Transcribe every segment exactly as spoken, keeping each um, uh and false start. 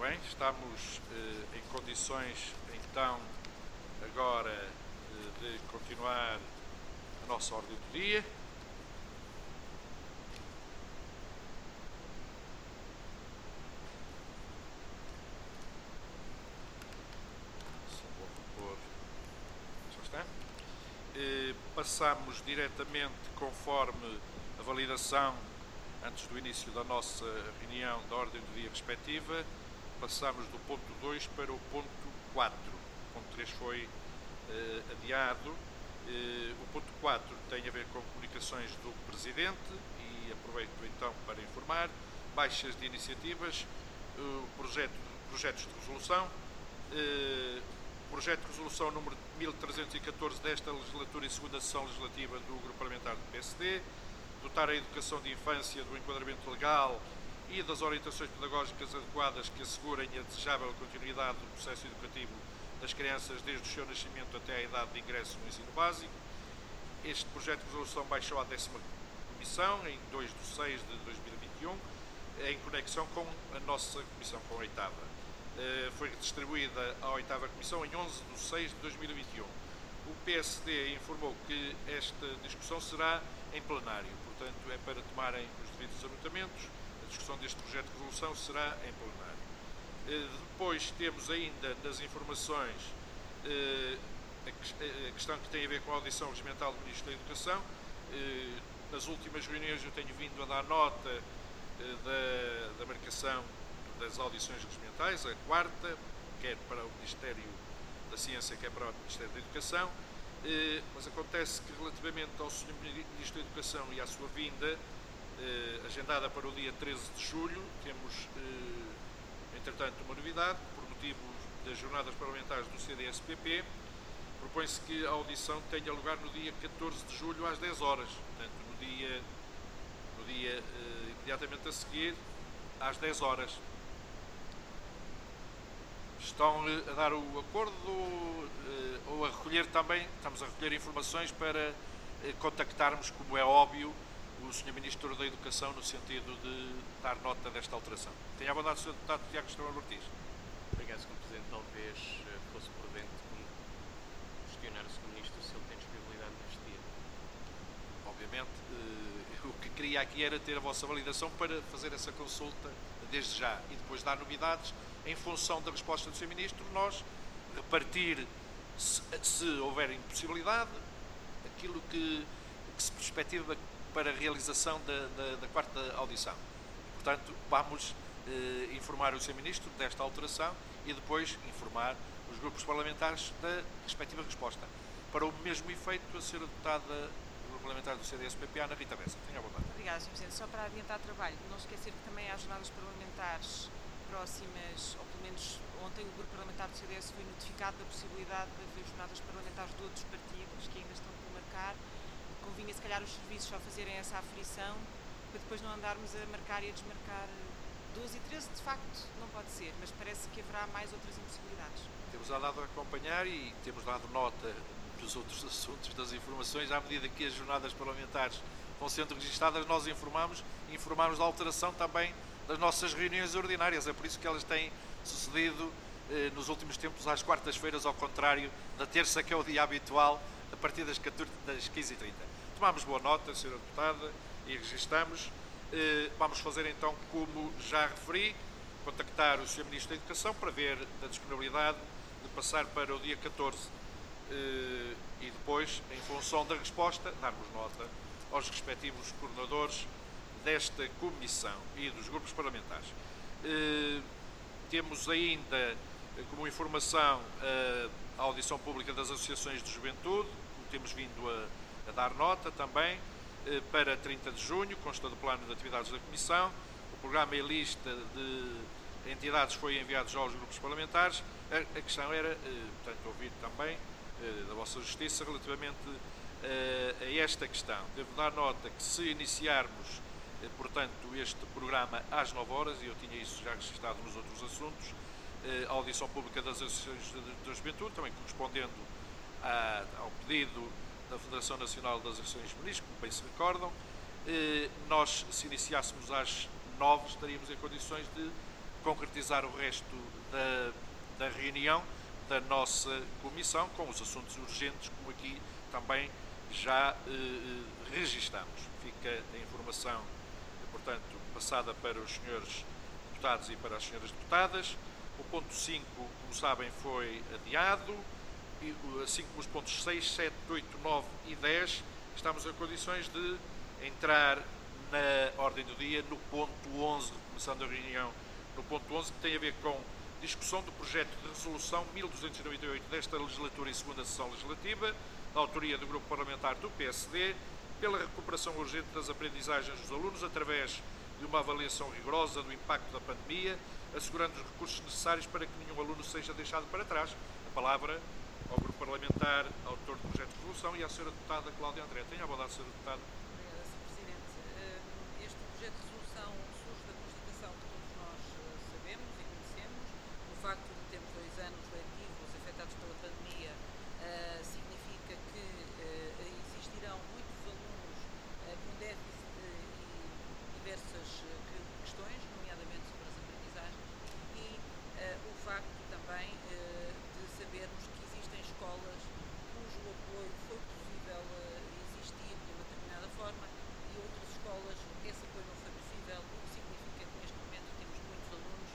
bem, estamos eh, em condições, então, agora eh, de continuar a nossa ordem do dia. Só vou repor. Já está. Eh, passamos diretamente, conforme a validação antes do início da nossa reunião da ordem do dia respectiva, passamos do ponto dois para o ponto quatro. O ponto três foi eh, adiado. Eh, o ponto quatro tem a ver com comunicações do Presidente e aproveito então para informar. Baixas de iniciativas, o projeto, projetos de resolução, eh, projeto de resolução número mil trezentos e catorze desta legislatura e segunda sessão legislativa do Grupo Parlamentar do P S D, dotar a educação de infância do enquadramento legal e das orientações pedagógicas adequadas que assegurem a desejável continuidade do processo educativo das crianças desde o seu nascimento até à idade de ingresso no ensino básico. Este projeto de resolução baixou à décima comissão, em dois de seis de dois mil e vinte e um, em conexão com a nossa comissão, com a oitava. Foi distribuída à oitava comissão em onze de seis de dois mil e vinte e um. O P S D informou que esta discussão será em plenário, portanto é para tomarem os devidos anotamentos. A discussão deste projeto de resolução será em plenário. Depois temos ainda nas informações a questão que tem a ver com a audição regimental do Ministro da Educação. Nas últimas reuniões eu tenho vindo a dar nota da, da marcação das audições regimentais, a quarta, quer para o Ministério da Ciência, quer para o Ministério da Educação, mas acontece que relativamente ao senhor Ministro da Educação e à sua vinda, agendada para o dia treze de julho, temos, entretanto, uma novidade, por motivo das jornadas parlamentares do C D S P P, propõe-se que a audição tenha lugar no dia catorze de julho às dez horas, portanto, no dia, no dia imediatamente a seguir, às dez horas. Estão a dar o acordo ou a recolher também, estamos a recolher informações para contactarmos, como é óbvio, o senhor Ministro da Educação no sentido de dar nota desta alteração. Tenha a bondade, senhor Deputado Tiago Estrela Ortiz. Obrigado, senhor Presidente. Talvez fosse prudente questionar o senhor Ministro se ele tem disponibilidade neste dia. Obviamente, o que queria aqui era ter a vossa validação para fazer essa consulta desde já e depois dar novidades em função da resposta do senhor Ministro, nós repartir, se, se houver impossibilidade, aquilo que, que se perspectiva para a realização da, da, da quarta audição. Portanto, vamos eh, informar o senhor Ministro desta alteração e depois informar os grupos parlamentares da respectiva resposta. Para o mesmo efeito, a senhora deputada do Grupo Parlamentar do C D S P P, Ana Rita Bessa. Tenha a vontade. Obrigada, senhor Presidente. Só para adiantar trabalho, não esquecer que também há jornadas parlamentares próximas, ou pelo menos ontem o Grupo Parlamentar do C D S foi notificado da possibilidade de haver jornadas parlamentares de outros partidos que ainda estão por marcar. Convinha se calhar os serviços só fazerem essa aferição para depois não andarmos a marcar e a desmarcar doze e treze, de facto não pode ser, mas parece que haverá mais outras impossibilidades. Temos andado a acompanhar e temos dado nota dos outros assuntos, das informações, à medida que as jornadas parlamentares vão sendo registadas, nós informamos e informamos da alteração também das nossas reuniões ordinárias. É por isso que elas têm sucedido eh, nos últimos tempos às quartas-feiras, ao contrário da terça, que é o dia habitual, a partir das, catorze, das quinze e trinta. Tomamos boa nota, senhora Deputada, e registamos. Eh, vamos fazer então, como já referi, contactar o senhor Ministro da Educação para ver a disponibilidade de passar para o dia catorze eh, e depois, em função da resposta, darmos nota aos respectivos coordenadores desta comissão e dos grupos parlamentares. Eh, temos ainda como informação a audição pública das associações de juventude, como temos vindo a, a dar nota também, eh, para trinta de junho, consta do plano de atividades da comissão. O programa e lista de entidades foi enviado já aos grupos parlamentares. A, a questão era, eh, portanto, ouvir também eh, da vossa justiça relativamente eh, a esta questão. Devo dar nota que se iniciarmos portanto, este programa às nove horas, e eu tinha isso já registrado nos outros assuntos, a audição pública das associações da juventude, também correspondendo a, ao pedido da Federação Nacional das Associações Juvenis, como bem se recordam. Nós, se iniciássemos às nove, estaríamos em condições de concretizar o resto da, da reunião da nossa comissão com os assuntos urgentes, como aqui também já eh, registamos. Fica a informação, portanto, passada para os senhores deputados e para as senhoras deputadas. O ponto cinco, como sabem, foi adiado, e, assim como os pontos seis, sete, oito, nove e dez, estamos em condições de entrar na ordem do dia no ponto onze, começando a reunião no ponto onze, que tem a ver com discussão do projeto de resolução mil duzentos e noventa e oito desta legislatura e segunda sessão legislativa, da autoria do grupo parlamentar do P S D, pela recuperação urgente das aprendizagens dos alunos através de uma avaliação rigorosa do impacto da pandemia, assegurando os recursos necessários para que nenhum aluno seja deixado para trás. A palavra ao grupo parlamentar, autor do projeto de resolução, e à senhora deputada Cláudia André. Tenha a bondade, senhora deputada. Obrigada, senhor Presidente. Este projeto de resolução surge da constatação que todos nós sabemos e conhecemos. O facto de termos dois anos letivos afetados pela pandemia uh, significa que uh, existirão muitos alunos uh, com déficit de, e diversas uh, questões, nomeadamente sobre as aprendizagens, e uh, o facto também uh, de sabermos que existem escolas cujo apoio foi possível uh, existir de uma determinada forma e outras escolas esse apoio não foi possível, o que significa que neste momento temos muitos alunos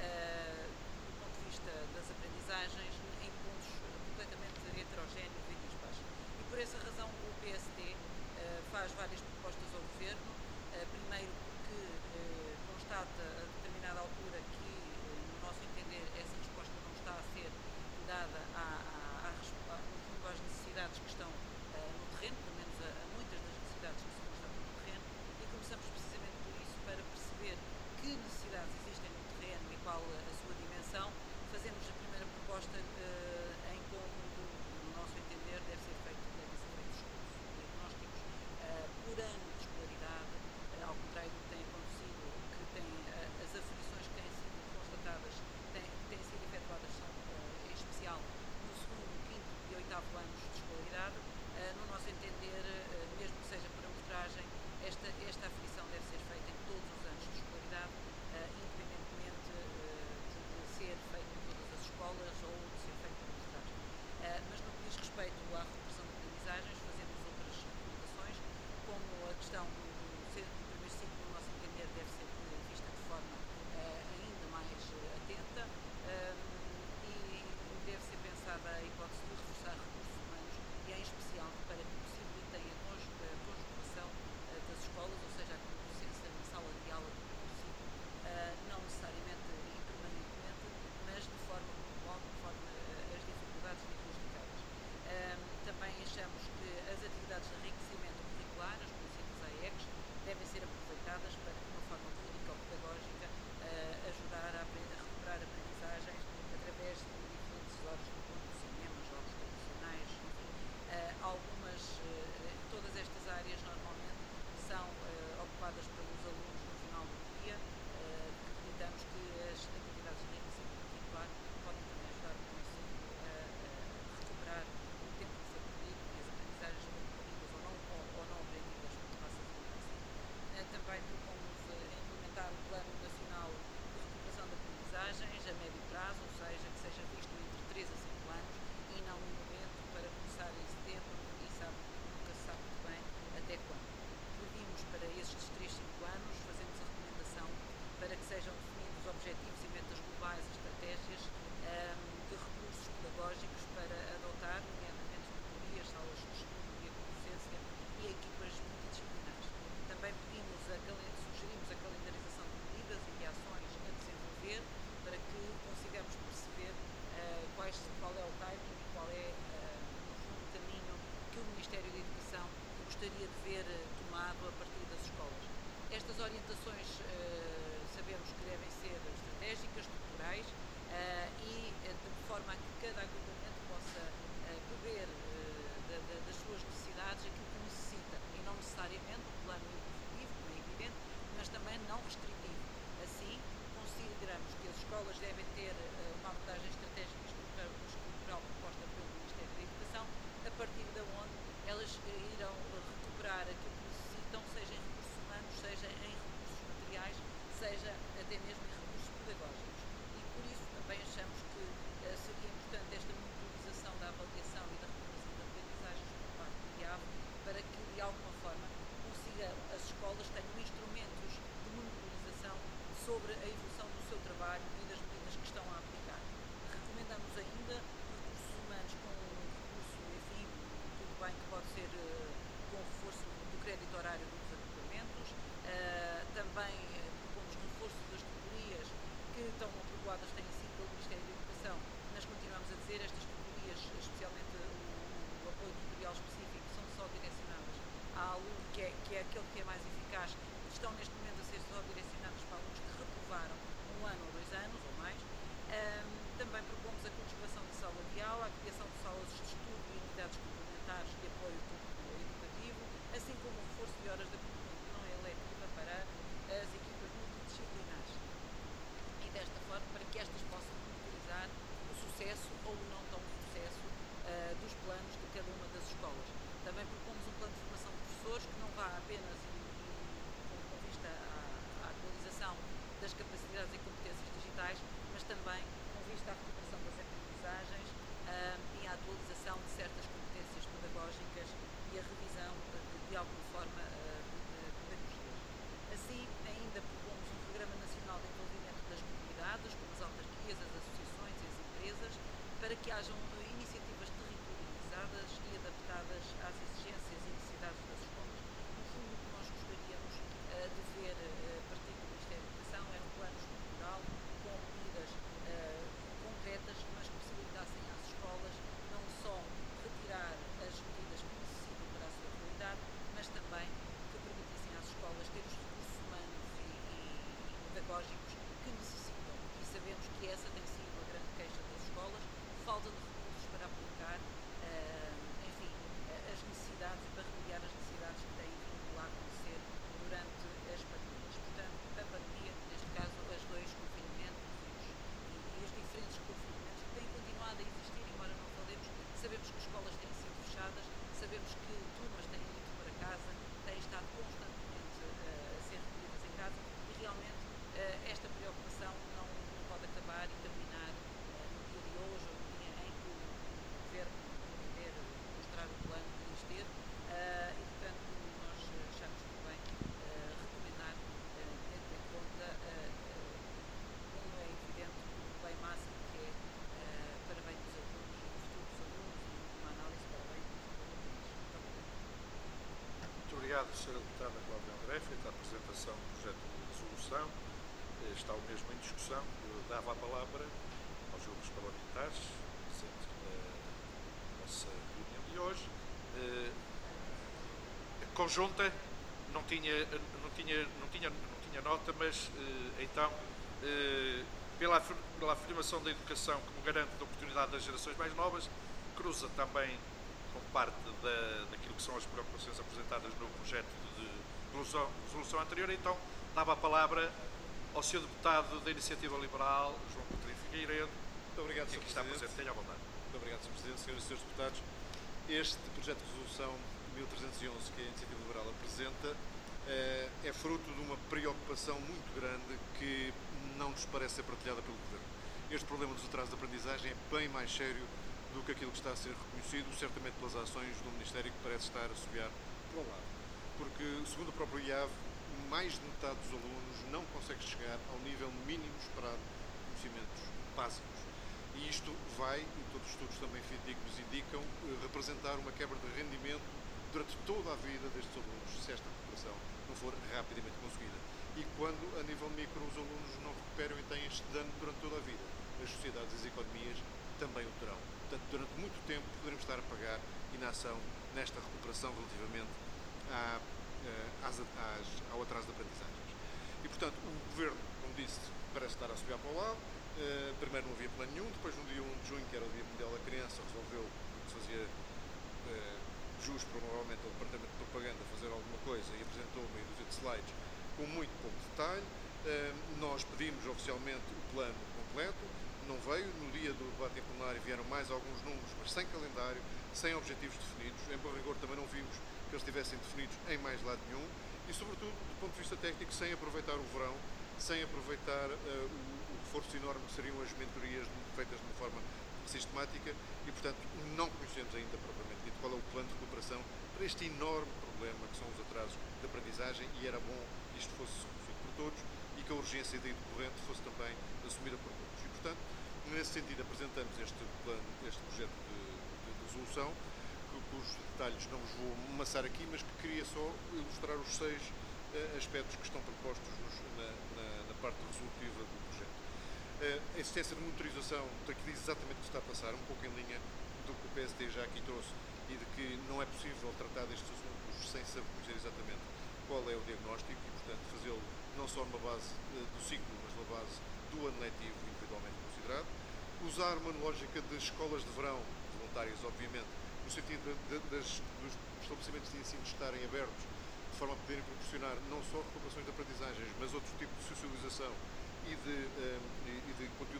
uh, do ponto de vista das aprendizagens em pontos completamente heterogéneos e dispares. E por essa razão o P S D uh, faz várias propostas ao Governo, uh, primeiro porque uh, constata a determinada altura que, uh, no nosso entender, essa resposta não está a ser dada à, à, à, à, no fundo às necessidades que estão uh, no terreno, pelo menos a, a muitas das necessidades que se constatam no terreno, e começamos precisamente por isso, para perceber que necessidades existem no terreno e qual a sua dimensão. Fazemos a primeira proposta uh, em como, no nosso entender, deve ser feito, devem ser feitos cursos diagnósticos uh, por ano de escolaridade, uh, ao contrário do que tem acontecido, que tem, uh, as aferições que têm sido constatadas têm, têm sido efetuadas são, uh, em especial, no segundo, quinto e oitavo anos de escolaridade. Uh, no nosso entender, uh, mesmo que seja por amostragem, esta, esta aferição deve ser feita em todos os anos de escolaridade, uh, independentemente uh, de, de ser feita em todas as escolas ou de ser feita por amostragem. Uh, mas no que diz respeito à recuperação de aprendizagens, fazemos outras recomendações, como a questão do, do, do primeiro ciclo, no nosso entender, deve ser vista de forma uh, ainda mais uh, atenta um, e deve ser pensada a hipótese de reforçar recursos humanos e, em especial, para que possibilitem a conjugação uh, das escolas, ou seja, a presença na sala de aula do primeiro ciclo, uh, não necessariamente e permanentemente, mas de forma pontual, conforme uh, as dificuldades diagnosticadas. Um, também achamos que as atividades de enriquecimento curricular, as conhecidas A E Cs, devem ser aproveitadas para, de uma forma lúdica ou pedagógica, uh, ajudar a, aprender, a recuperar aprendizagens através de diferentes horas de conto, cinema, jogos tradicionais, enfim. Uh, algumas, uh, todas estas áreas normalmente são uh, ocupadas pelos alunos no final do dia, uh, que acreditamos que as atividades de enriquecimento curricular podem também ajudar o município a, a recuperar o tempo que foi perdido e as aprendizagens foram perdidas ou não, ou, ou não aprendidas por passa a segurança. Uh, também propomos uh, implementar o Plano Nacional de Recuperação de Aprendizagens a médio prazo, ou seja, que seja visto entre três a cinco anos e não um momento para começar em setembro e sabe, nunca se sabe muito bem até quando. Pedimos para estes três, cinco anos, fazemos a recomendação para que sejam definidos objetivos e metas globais e estratégias um, de recursos pedagógicos para adotar, nomeadamente tutorias, salas de estudo e a docência e equipas multidisciplinares. Também pedimos a, sugerimos a calendarização de medidas e de ações a desenvolver para que consigamos perceber uh, quais, qual é o timing e qual é, uh, no fundo, o caminho que o Ministério da Educação gostaria de ver uh, tomado a partir das escolas. Estas orientações uh, sabemos que devem ser estratégicas, estas possam monitorizar o sucesso ou o não tão sucesso uh, dos planos de cada uma das escolas. Também propomos um plano de formação de professores que não vá apenas e, e, com vista à, à atualização das capacidades e competências digitais, mas também com vista à recuperação das aprendizagens uh, e à atualização de certas competências pedagógicas e a revisão de, de alguma forma uh, de, de pedagogias. Assim, ainda propomos um programa nacional de envolvimento das comunidades, como as autarquias, as associações e as empresas, para que hajam iniciativas territorializadas e adaptadas às exigências e necessidades das escolas. No fundo, o que nós gostaríamos uh, de ver uh, a partir do Ministério da Educação era um plano estrutural com medidas uh, concretas, mas que possibilitassem às escolas não só retirar as medidas que necessitam para a sua realidade, mas também que permitissem às escolas ter os recursos humanos e, e, e pedagógicos que necessitam. E sabemos que essa tem sido a grande queixa das escolas, falta de recursos para aplicar, uh, enfim, as necessidades e para remediar as necessidades que têm vindo a acontecer durante as pandemias. Portanto, a pandemia, neste caso, os dois confinamentos e os, e, e os diferentes confinamentos que têm continuado a existir, embora não falemos, sabemos que escolas têm sido fechadas, sabemos que turmas têm ido para casa, têm estado constantemente uh, a ser recolhidas em casa e realmente uh, esta preocupação não, não pode acabar e terminar uh, no dia de hoje ou no dia em que o Governo entender mostrar o plano que diz ter uh, e, portanto, nós achamos por bem uh, recomendar, uh, tendo em conta, uh, uh, como é evidente, o bem máximo que é uh, para bem dos alunos e dos futuros alunos e uma análise para bem do futuro do país. Muito obrigado, senhora Deputada Cláudia André, feita a apresentação do projeto de resolução. Está o mesmo em discussão. Eu dava a palavra aos grupos parlamentares presentes na nossa reunião de hoje. A conjunta não tinha, não tinha, não tinha, não tinha nota, mas então, pela, pela afirmação da educação como garante da oportunidade das gerações mais novas, cruza também com parte da, daquilo que são as preocupações apresentadas no projeto de resolução, resolução anterior. Então, dava a palavra ao senhor Deputado da Iniciativa Liberal, João Coutinho Figueiredo. Muito obrigado, senhor que está Presidente. presente. Tenha à vontade. Muito obrigado, senhor Presidente, senhoras e senhores deputados. Este projeto de resolução mil trezentos e onze que a Iniciativa Liberal apresenta é fruto de uma preocupação muito grande que não nos parece ser partilhada pelo Governo. Este problema dos atrasos de aprendizagem é bem mais sério do que aquilo que está a ser reconhecido, certamente pelas ações do Ministério, que parece estar a subir para o lado. Porque, segundo o próprio I A V, mais de metade dos alunos não consegue chegar ao nível mínimo esperado de conhecimentos básicos. E isto vai, e todos os estudos também fidedignos indicam, representar uma quebra de rendimento durante toda a vida destes alunos, se esta recuperação não for rapidamente conseguida. E quando, a nível micro, os alunos não recuperam e têm este dano durante toda a vida, as sociedades e as economias também o terão. Portanto, durante muito tempo poderemos estar a pagar inação nesta recuperação relativamente à, às, às, ao atraso de aprendizagens. E, portanto, o Governo, como disse, parece estar a subir para o lado. Uh, primeiro não havia plano nenhum, depois no dia um de junho, que era o Dia Mundial da Criança, resolveu que se fazia uh, jus provavelmente ao Departamento de Propaganda fazer alguma coisa e apresentou meia dúzia de slides com muito pouco detalhe. Uh, nós pedimos oficialmente o plano completo, não veio. No dia do debate em plenário vieram mais alguns números, mas sem calendário, sem objetivos definidos. Em bom rigor também não vimos que eles estivessem definidos em mais lado nenhum e, sobretudo, do ponto de vista técnico, sem aproveitar o verão, sem aproveitar uh, o, o reforço enorme que seriam as mentorias feitas de uma forma sistemática e, portanto, não conhecemos ainda propriamente dito qual é o plano de recuperação para este enorme problema que são os atrasos de aprendizagem, e era bom que isto fosse reconhecido por todos e que a urgência daí decorrente fosse também assumida por todos. E, portanto, nesse sentido, apresentamos este plano, este projeto de, de, de resolução, que, cujos detalhes não vos vou amassar aqui, mas que queria só ilustrar os seis uh, aspectos que estão propostos nos, na, na, na parte resolutiva do projeto. Uh, a existência de monitorização, que diz exatamente o que está a passar, um pouco em linha do que o P S D já aqui trouxe, e de que não é possível tratar destes assuntos sem saber conhecer exatamente qual é o diagnóstico e, portanto, fazê-lo não só numa base uh, do ciclo, mas numa base do ano letivo individualmente considerado. Usar uma lógica de escolas de verão, voluntárias, obviamente, no sentido de, de, das, dos estabelecimentos de ensino estarem abertos, de forma a poderem proporcionar não só recuperações de aprendizagens, mas outro tipo de socialização e de, um, e de conteúdo pedagógico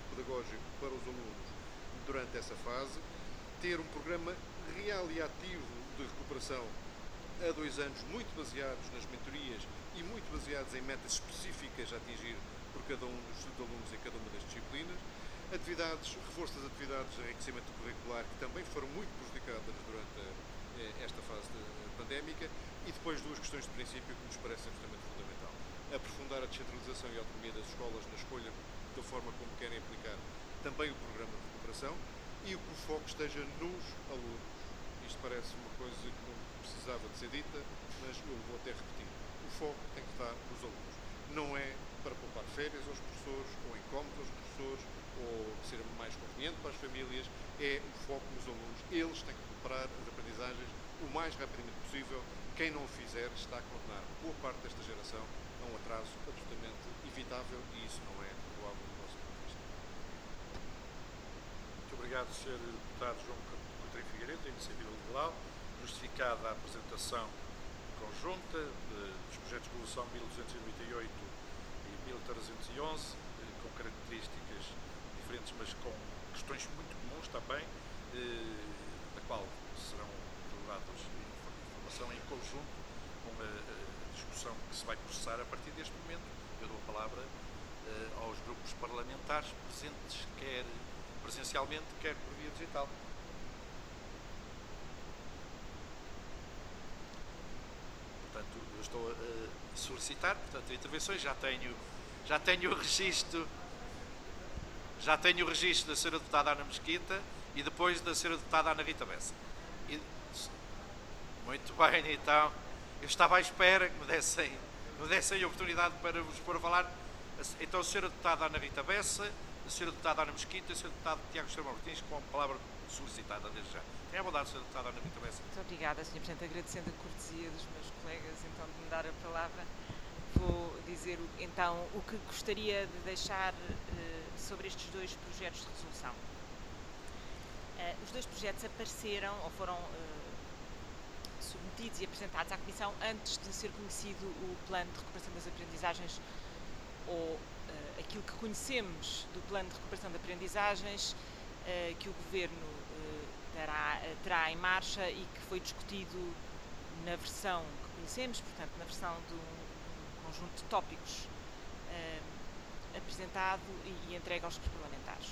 pedagógico para os alunos durante essa fase, ter um programa real e ativo de recuperação a dois anos, muito baseados nas mentorias e muito baseados em metas específicas a atingir por cada um dos alunos em cada uma das disciplinas, atividades, reforço das atividades de enriquecimento curricular que também foram muito prejudicadas durante eh, esta fase de, pandémica, e depois duas questões de princípio que nos parecem absolutamente fundamental: aprofundar a descentralização e a autonomia das escolas na escolha da forma como querem aplicar também o programa de recuperação, e que o foco esteja nos alunos. Isto parece uma coisa que não precisava de ser dita, mas eu vou até repetir: o foco tem que estar nos alunos. Não é para poupar férias aos professores, ou incómodos aos professores, ou ser mais conveniente para as famílias. É o foco nos alunos. Eles têm que recuperar as aprendizagens o mais rapidamente possível. Quem não o fizer está a condenar boa parte desta geração a um atraso absolutamente evitável, e isso não é provável do nosso ponto de vista. Muito obrigado, senhor Deputado João Coutinho Figueiredo, da Iniciativa Liberal. Justificada a apresentação conjunta de, dos projetos de resolução mil duzentos e noventa e oito e mil trezentos e onze, com características diferentes, mas com questões muito comuns também, da qual serão delegados informação em conjunto com a, a discussão que se vai processar a partir deste momento. Eu dou a palavra uh, aos grupos parlamentares presentes, quer presencialmente, quer por via digital. Portanto, eu estou a solicitar, portanto, intervenções. Já tenho, já tenho o registro, já tenho o registro da senhora Deputada Ana Mesquita e depois da senhora Deputada Ana Rita Bessa. E, muito bem, então, eu estava à espera que me dessem, me dessem a oportunidade para vos pôr a falar. Então, a senhora Deputada Ana Rita Bessa, a senhora Deputada Ana Mesquita e a senhora Deputada Tiago Extrema Martins, com a palavra solicitada desde já. Tenha a bondade, senhora Deputada Ana Rita Bessa. Muito obrigada, senhor Presidente. Agradecendo a cortesia dos meus colegas, então, de me dar a palavra, vou dizer, então, o que gostaria de deixar uh, sobre estes dois projetos de resolução. Uh, os dois projetos apareceram, ou foram uh, submetidos e apresentados à Comissão antes de ser conhecido o Plano de Recuperação das Aprendizagens, ou uh, aquilo que conhecemos do Plano de Recuperação de Aprendizagens, uh, que o Governo uh, terá, uh, terá em marcha e que foi discutido na versão que conhecemos, portanto, na versão de um, um conjunto de tópicos uh, apresentado e, e entregue aos grupos parlamentares.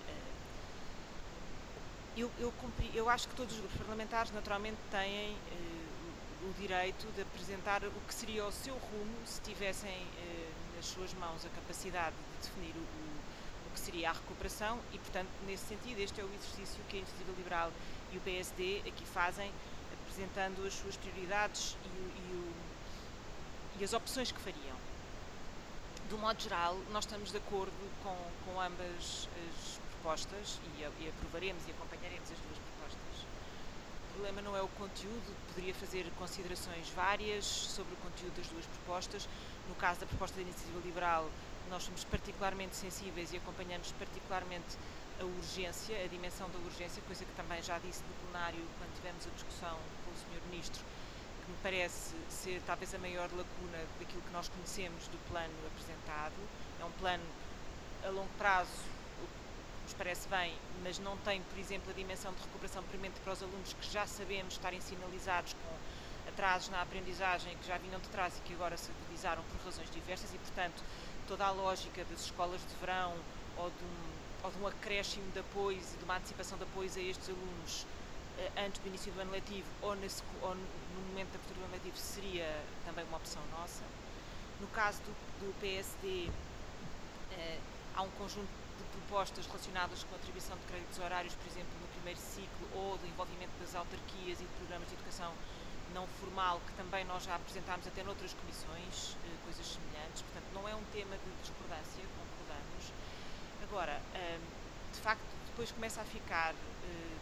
Eu, eu, cumpri, eu acho que todos os grupos parlamentares, naturalmente, têm uh, o, o direito de apresentar o que seria o seu rumo se tivessem uh, nas suas mãos a capacidade de definir o, o que seria a recuperação e, portanto, nesse sentido, este é o exercício que a Iniciativa Liberal e o P S D aqui fazem, apresentando as suas prioridades e, e, o, e as opções que fariam. De um modo geral, nós estamos de acordo com, com ambas as propostas e, e aprovaremos e acompanharemos as duas propostas. O problema não é o conteúdo, poderia fazer considerações várias sobre o conteúdo das duas propostas. No caso da proposta da Iniciativa Liberal, nós somos particularmente sensíveis e acompanhamos particularmente a urgência, a dimensão da urgência, coisa que também já disse no plenário quando tivemos a discussão com o senhor Ministro, que me parece ser talvez a maior lacuna daquilo que nós conhecemos do plano apresentado. É um plano a longo prazo, nos parece bem, mas não tem, por exemplo, a dimensão de recuperação premente para os alunos que já sabemos estarem sinalizados com atrasos na aprendizagem, que já vinham de trás e que agora se agudizaram por razões diversas e, portanto, toda a lógica das escolas de verão ou de um, ou de um acréscimo de apoios e de uma antecipação de apoios a estes alunos eh, antes do início do ano letivo ou, nesse, ou no momento da abertura do ano letivo seria também uma opção nossa. No caso do, do P S D, eh, há um conjunto de propostas relacionadas com a atribuição de créditos horários, por exemplo, no primeiro ciclo, ou do envolvimento das autarquias e de programas de educação não formal, que também nós já apresentámos até noutras comissões, eh, coisas semelhantes. Portanto, não é um tema de discordância, concordamos. Agora, eh, de facto, depois começa a ficar eh,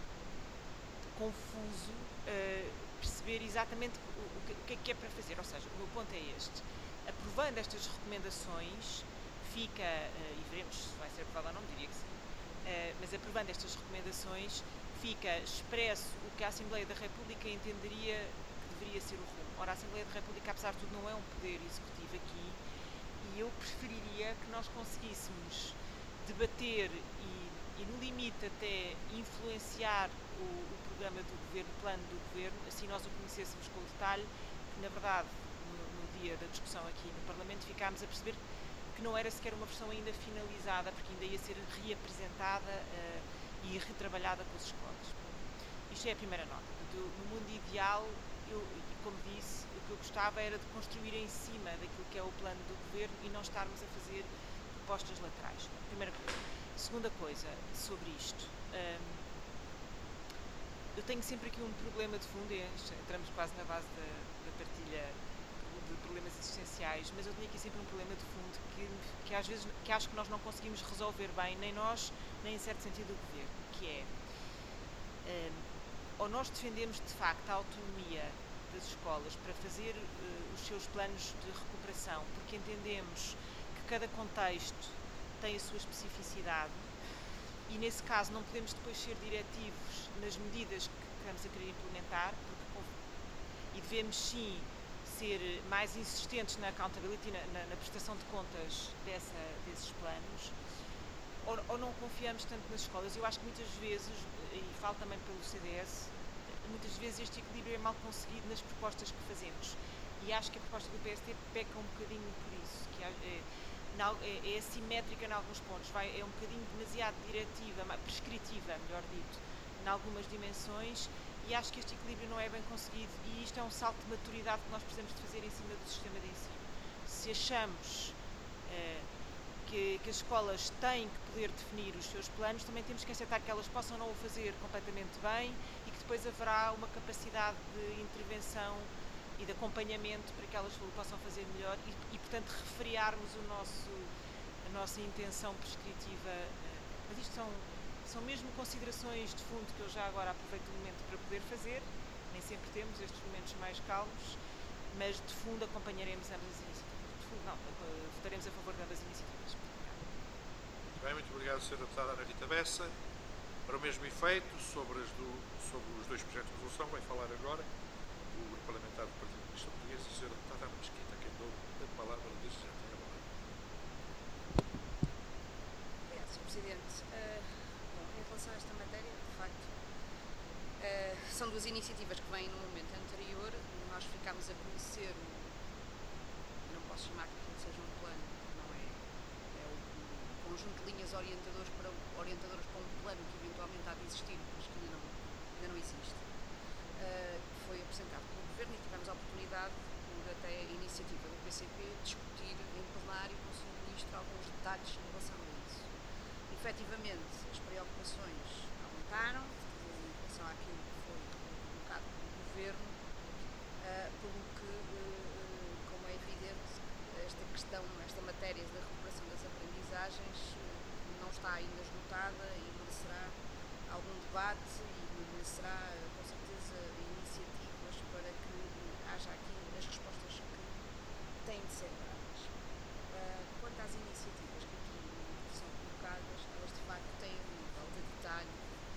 confuso eh, perceber exatamente o, o, que, o que é que é para fazer. Ou seja, o meu ponto é este. Aprovando estas recomendações, fica, uh, e veremos se vai ser aprovado ou não, diria que sim, uh, mas aprovando estas recomendações, fica expresso o que a Assembleia da República entenderia que deveria ser o rumo. Ora, a Assembleia da República, apesar de tudo, não é um poder executivo aqui, e eu preferiria que nós conseguíssemos debater e, e no limite até influenciar o, o programa do governo, o plano do governo, assim nós o conhecêssemos com o detalhe, que na verdade no, no dia da discussão aqui no Parlamento ficámos a perceber que não era sequer uma versão ainda finalizada, porque ainda ia ser reapresentada uh, e retrabalhada com as escolas. Isto é a primeira nota. Do, no mundo ideal, eu, como disse, o que eu gostava era de construir em cima daquilo que é o plano do governo e não estarmos a fazer propostas laterais. Primeira coisa. Segunda coisa sobre isto. Um, eu tenho sempre aqui um problema de fundo, e entramos quase na base da, da partilha de problemas existenciais, mas eu tenho aqui sempre um problema de fundo que, que às vezes que acho que nós não conseguimos resolver bem, nem nós, nem em certo sentido o governo, que é um, ou nós defendemos de facto a autonomia das escolas para fazer uh, os seus planos de recuperação, porque entendemos que cada contexto tem a sua especificidade e nesse caso não podemos depois ser diretivos nas medidas que estamos a querer implementar, porque, e devemos sim ser mais insistentes na accountability, na, na, na prestação de contas dessa, desses planos, ou, ou não confiamos tanto nas escolas. Eu acho que muitas vezes, e falo também pelo C D S, muitas vezes este equilíbrio é mal conseguido nas propostas que fazemos. E acho que a proposta do P S T peca um bocadinho por isso, que é, é, é assimétrica em alguns pontos, vai, é um bocadinho demasiado diretiva, prescritiva, melhor dito, em algumas dimensões, e acho que este equilíbrio não é bem conseguido, e isto é um salto de maturidade que nós precisamos de fazer em cima do sistema de ensino. Se achamos eh, que, que as escolas têm que poder definir os seus planos, também temos que aceitar que elas possam não o fazer completamente bem e que depois haverá uma capacidade de intervenção e de acompanhamento para que elas o possam fazer melhor e, e portanto, refriarmos o nosso, a nossa intenção prescritiva. Mas isto são, são mesmo considerações de fundo que eu já agora aproveito o momento para poder fazer. Nem sempre temos estes momentos mais calmos, mas de fundo acompanharemos ambas as iniciativas. De fundo, não, votaremos a favor de ambas as iniciativas. Muito bem, muito obrigado, senhora Deputada Ana Rita Bessa. Para o mesmo efeito, sobre, as do, sobre os dois projetos de resolução, vai falar agora o Grupo Parlamentar do Partido Comunista Português, a senhora Deputada Ana Mesquita, que dou a palavra desde já. Tem a palavra. Obrigado, senhor Presidente. Uh, bom, em relação a esta matéria, de facto, uh, são duas iniciativas que vêm no momento anterior. Nós ficámos a conhecer, não posso chamar que aquilo seja um plano, não é? É um conjunto de linhas orientadoras para, orientadoras para um plano que eventualmente há de existir, mas que ainda não, ainda não existe. Uh, foi apresentado pelo Governo e tivemos a oportunidade, por até a iniciativa do P C P, de discutir em plenário com o senhor Ministro alguns detalhes em relação a isso. Efetivamente, as preocupações aumentaram em relação àquilo que foi colocado pelo Governo, uh, pelo que, uh, como é evidente, esta questão, esta matéria da recuperação das aprendizagens uh, não está ainda esgotada e merecerá algum debate e merecerá, uh, com certeza, iniciativas para que uh, haja aqui as respostas que têm de ser dadas. Uh, quanto às iniciativas que aqui são colocadas, elas de facto têm um nível de detalhe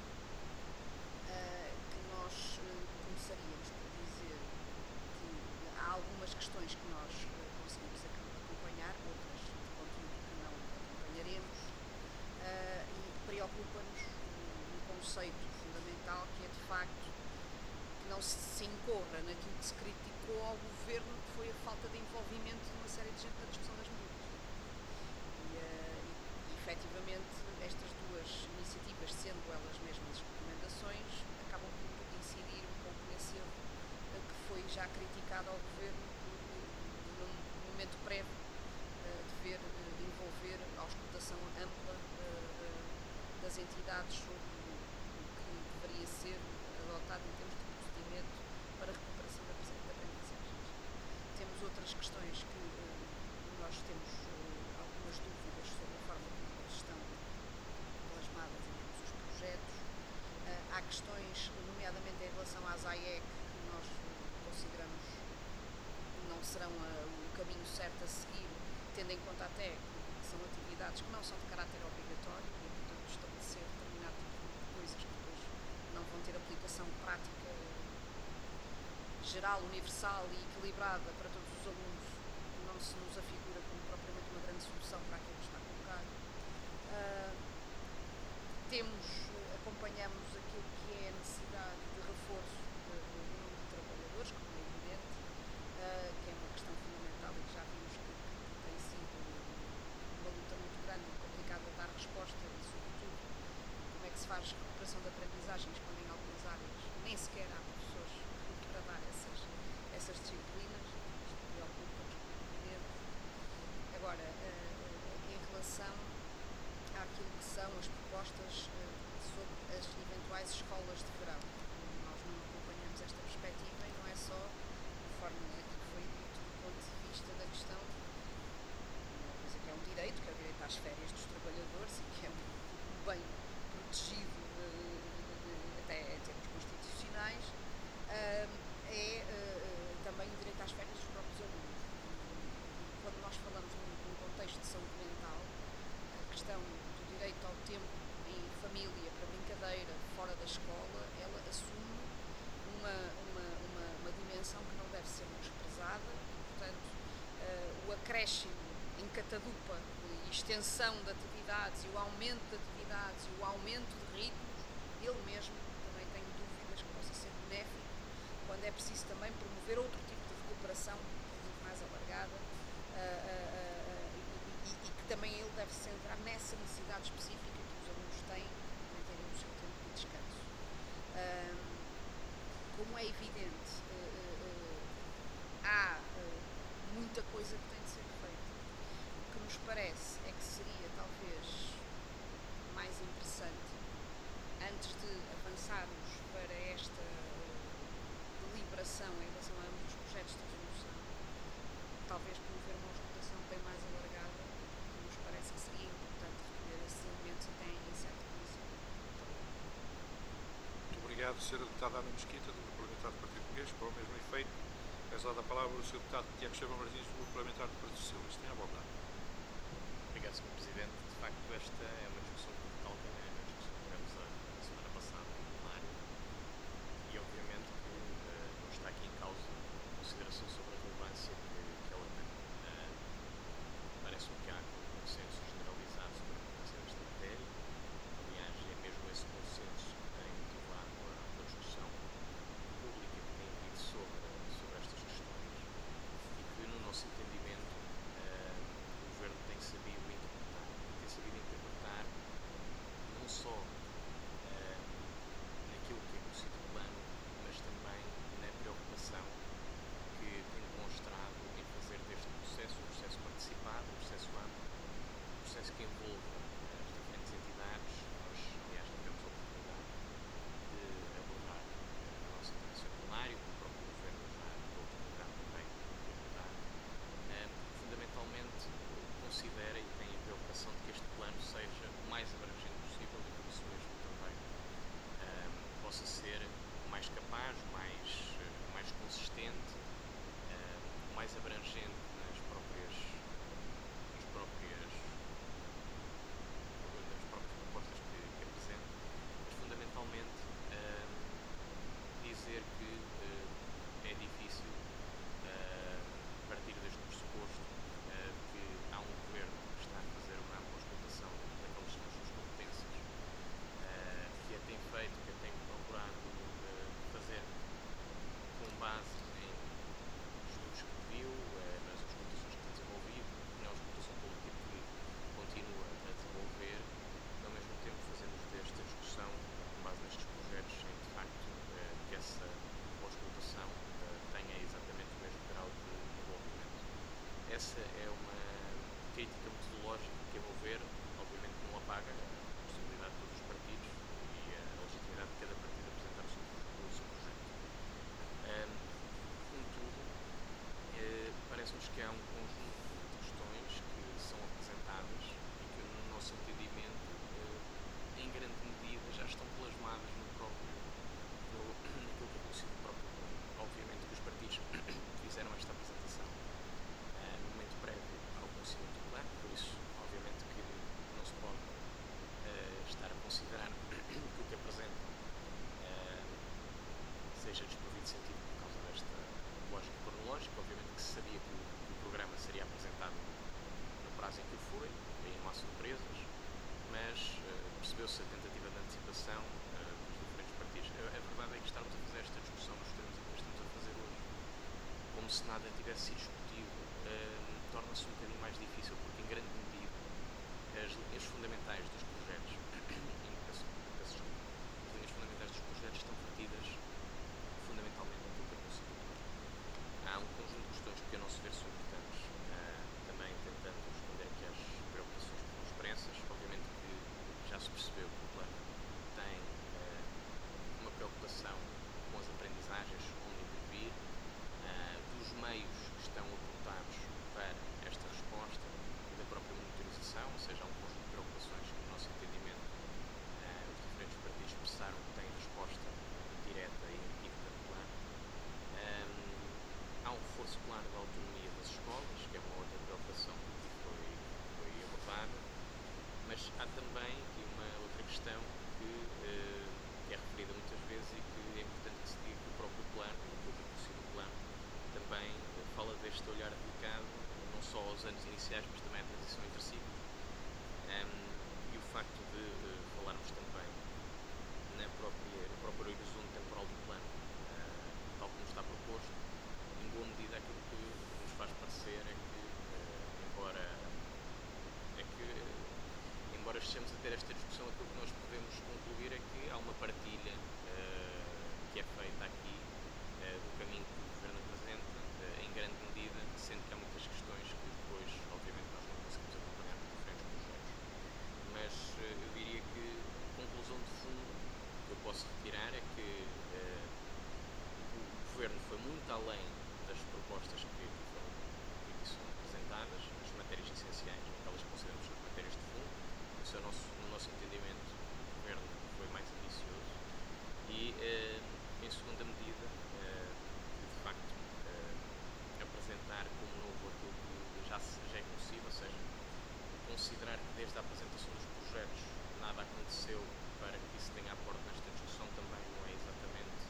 uh, que nós uh, começaríamos por dizer que há algumas questões que nós uh, conseguimos acompanhar, outras de conteúdo que não acompanharemos, uh, e preocupa-nos um, um conceito fundamental que é de facto que não se incorra naquilo que se criticou ao Governo, que foi a falta de envolvimento de uma série de gente na discussão das medidas. E, uh, e, e efetivamente, estas duas iniciativas, sendo elas mesmas recomendações, acabam por incidir um pouco nesse erro uh, que foi já criticado ao Governo uh, num momento prévio uh, de ver, uh, de envolver a auscultação ampla uh, uh, das entidades sobre o que deveria ser adotado em termos de procedimento para a recuperação da aprendizagens. Temos outras questões que uh, nós temos uh, algumas dúvidas sobre a forma como elas estão plasmadas em todos os projetos. Uh, há questões, nomeadamente em relação às A I E C, que nós uh, consideramos que não serão uh, o caminho certo a seguir, tendo em conta até que são atividades que não são de caráter obrigatório e, portanto, estabelecer determinado tipo de coisas que depois não vão ter aplicação prática geral, universal e equilibrada para todos os alunos, não se nos afigura como propriamente uma grande solução para aquilo que está colocado. Uh, temos, acompanhamos aquilo que é a necessidade de reforço do número de trabalhadores, como é evidente, uh, que é uma questão fundamental e que já vimos que, que tem sido uma luta muito grande e complicada de dar resposta e, sobretudo, como é que se faz recuperação de aprendizagens quando em algumas áreas nem sequer há professores para dar essas, essas disciplinas. Isto preocupa-nos, como é evidente. Agora, uh, em relação àquilo que são as propostas uh, sobre as eventuais escolas de verão, nós não acompanhamos esta perspectiva e não é só, conforme aqui foi dito, do ponto de vista da questão, uma coisa que é um direito, que é o direito às férias dos trabalhadores e que é um, um bem protegido uh, até em termos constitucionais, uh, é uh, também o direito às férias dos próprios alunos. Quando nós falamos num, num contexto de saúde mental, a questão do direito ao tempo em família, para brincadeira, fora da escola, ela assume uma, uma, uma, uma dimensão que não deve ser desprezada e, portanto, uh, o acréscimo em catadupa e extensão de atividades e o aumento de atividades e o aumento de ritmos, ele mesmo também tem dúvidas que possa ser benéfico quando é preciso também promover outro tipo de recuperação muito mais alargada uh, uh, uh, e, e, e que também ele deve se centrar nessa necessidade específica que os alunos têm também terem o seu tempo de descanso. Uh, como é evidente, uh, uh, há uh, muita coisa que tem de ser feita. O que nos parece é que seria talvez mais interessante, antes de avançarmos para esta deliberação em relação a ambos os projetos de resolução, talvez promover uma auscultação bem mais alargada, que nos parece que seria importante recolher esses elementos até em certa comissão. Muito obrigado, senhora Deputada Ana Mesquita, do Grupo Parlamentar do Partido Português, para o mesmo efeito. É dada a palavra ao senhor Deputado Tiago Cheva Martins, do Grupo Parlamentar do Partido Socialista. Tenha a vontade. Obrigado, senhor Presidente. De facto, esta é uma discussão que calca na discussão que tivemos a, a semana passada em plenário e, obviamente, que uh, não está aqui em causa a consideração sobre a relevância que, que ela tem. Uh, Parece-me que há um consenso generalizado sobre a importância desta matéria. Aliás, é mesmo esse consenso que tem motivado a, a discussão pública que tem havido sobre, sobre estas questões e que, no nosso entendimento, uh, o Governo tem sabido interpretar. Tem sabido interpretar não só uh, naquilo que é conhecido o plano, mas também na preocupação que tem demonstrado em fazer deste processo um processo participado, um processo amplo, um processo que envolva as diferentes entidades. Nós, aliás, tivemos a oportunidade de abordar na nossa intervenção plenária, o próprio Governo já teve a oportunidade também de abordar. Um, fundamentalmente, considera e tem a preocupação de que este plano seja o mais abrangente possível e, por isso mesmo, também um, possa ser o mais capaz, o mais, uh, mais consistente, uh, o mais abrangente nas próprias, nas próprias, nas próprias propostas que, que apresenta, mas fundamentalmente um, dizer que uh, é difícil uh, partir deste pressuposto uh, que há um governo que está a fazer uma ampla auscultação daquelas que são as suas competências, uh, que a tem feito, que a tem procurado uh, fazer com base em estudos que pediu, uh, nas auscultações que tem desenvolvido, na auscultação pública que continua a desenvolver, e ao mesmo tempo fazemos desta discussão com base nestes projetos em de facto uh, que essa auscultação uh, tenha exatamente o mesmo grau de envolvimento. Essa é uma crítica metodológica que, a meu ver, obviamente não apaga a possibilidade de todos os partidos e a legitimidade de cada partido apresentar o seu, o seu projeto. Um, contudo, eh, parece-nos que há um conjunto de questões que são apresentadas e que, no nosso entendimento, eh, em grande medida já estão plasmadas no próprio, no, naquilo que é conhecido o próprio plano. Obviamente que os partidos fizeram esta apresentação uh, no momento prévio ao conhecimento do plano, por isso, obviamente que não se pode uh, estar a considerar que o que apresentam uh, seja desprovido de sentido por causa desta lógica cronológica. Obviamente que se sabia que o, que o programa seria apresentado no prazo em que o foi, aí não há surpresas. mas uh, percebeu-se a tentativa de antecipação uh, dos diferentes partidos. A, a verdade é que estarmos a fazer esta discussão nos termos em que estamos a fazer hoje, como se nada tivesse sido discutido, uh, torna-se um bocadinho mais difícil, porque em grande medida as linhas fundamentais dos projetos as linhas fundamentais dos projetos estão partidas fundamentalmente naquilo que é possível. Há um conjunto de questões que a nosso ver são importantes, uh, também tentando responder aqui às preocupações que foram expressas. Obviamente que já se percebeu que o plano tem uh, uma preocupação com as aprendizagens, onde intervir, uh, dos meios que estão apontados para esta resposta e da própria monitorização, ou seja, há um conjunto de preocupações que, no nosso entendimento, uh, os diferentes partidos expressaram que têm resposta direta e inequívoca no plano. Um, há um reforço claro da autonomia das escolas, que é uma outra preocupação que aqui foi, foi abordada, mas há também aqui uma outra questão que uh, é referida muitas vezes e que é importante que se diga que o próprio plano, o próprio possível plano, também uh, fala deste olhar dedicado não só aos anos iniciais, mas também à transição entre ciclos. Um, e o facto de uh, falarmos também na própria, no próprio horizonte temporal do plano, uh, tal como está proposto, em boa medida aquilo que nos faz parecer é que, uh, embora, é que uh, embora estejamos a ter esta discussão, aquilo que nós podemos concluir é que há uma partilha uh, que é feita aqui uh, do caminho que o Governo apresenta, uh, em grande medida, sendo que há muitas questões que depois, obviamente, nós não conseguimos acompanhar nos diferentes projetos. Mas uh, eu diria que a conclusão de fundo que eu posso retirar é que uh, o Governo foi muito além das propostas que aqui, foram, que aqui são apresentadas, nas matérias essenciais, aquelas que consideramos as matérias de fundo. Isso é o nosso, no nosso entendimento, o Governo foi mais ambicioso e, uh, em segunda medida, uh, de facto, uh, apresentar como novo aquilo que já, se, já é conhecido, ou seja, considerar que desde a apresentação dos projetos nada aconteceu para que isso tenha aporte nesta discussão também não é exatamente